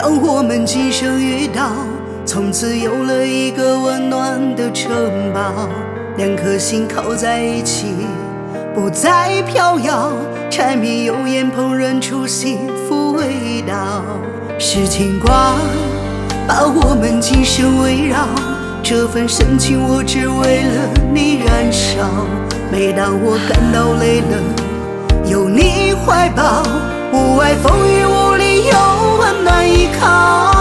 我们今生遇到，从此有了一个温暖的城堡，两颗心靠在一起，不再飘摇，柴米油盐烹饪出幸福味道，是牵挂把我们今生围绕，这份深情我只为了你燃烧，每当我感到累了，有你怀抱，无外风雨无力有温暖依靠，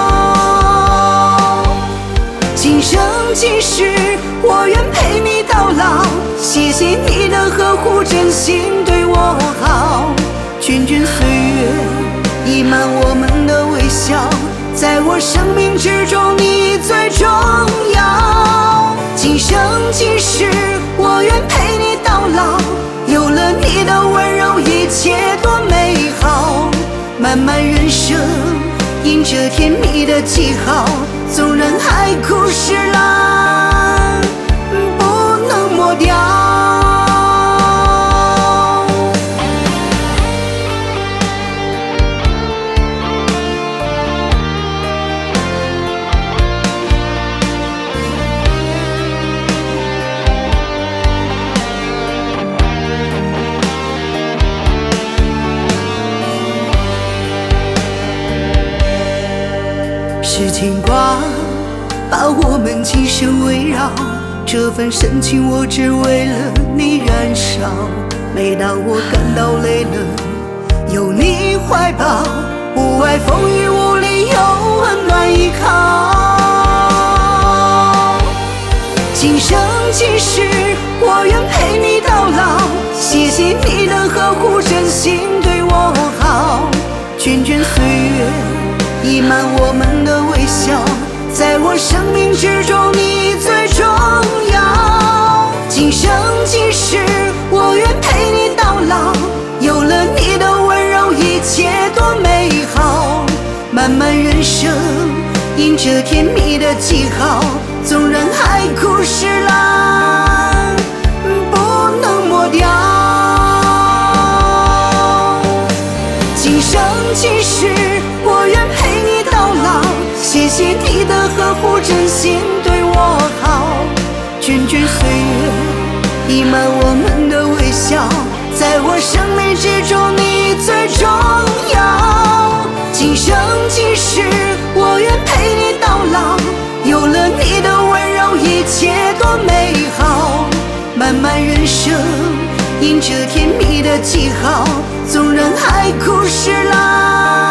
今生今世我愿陪你到老，谢谢你的呵护，真心对我好，涓涓岁月溢满我们的微笑，在我生命之中你最重要，今生今世我愿陪你到老，有了你的温柔一切多美好，漫漫人生印着甜蜜的记号，纵然海枯石烂不能抹掉。是牵挂把我们今生围绕，这份深情我只为了你燃烧，每当我感到累了，有你怀抱，无外风雨无力有温暖依靠，今生今世我愿陪你到老，谢谢你的呵护，真心对我好，涓涓岁月溢满我们的微笑，在我生命之中你最重要，今生今世我愿陪你到老，有了你的温柔一切多美好，漫漫人生印着甜蜜的记号，纵然海枯石烂不能抹掉，今生今世我愿陪你到老，谢谢你的呵护，真心对我好，涓涓岁月溢满我们的微笑，在我生命之中你最重要，今生今世我愿陪你到老，有了你的温柔一切多美好，漫漫人生印着甜蜜的记号，纵然海枯石烂